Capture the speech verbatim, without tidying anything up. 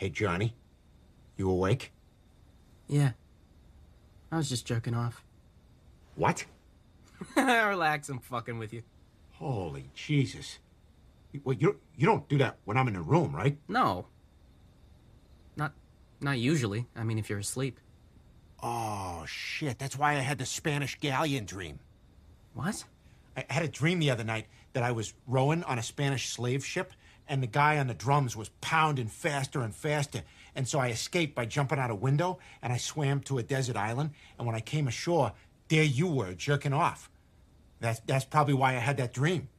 Hey, Johnny. You awake? Yeah. I was just jerking off. What? Relax, I'm fucking with you. Holy Jesus. Well, you, you don't do that when I'm in the room, right? No. Not not usually. I mean, if you're asleep. Oh, shit. That's why I had the Spanish galleon dream. What? I had a dream the other night that I was rowing on a Spanish slave ship, and the guy on the drums was pounding faster and faster. And so I escaped by jumping out a window, and I swam to a desert island. And when I came ashore, there you were, jerking off. That's, that's probably why I had that dream.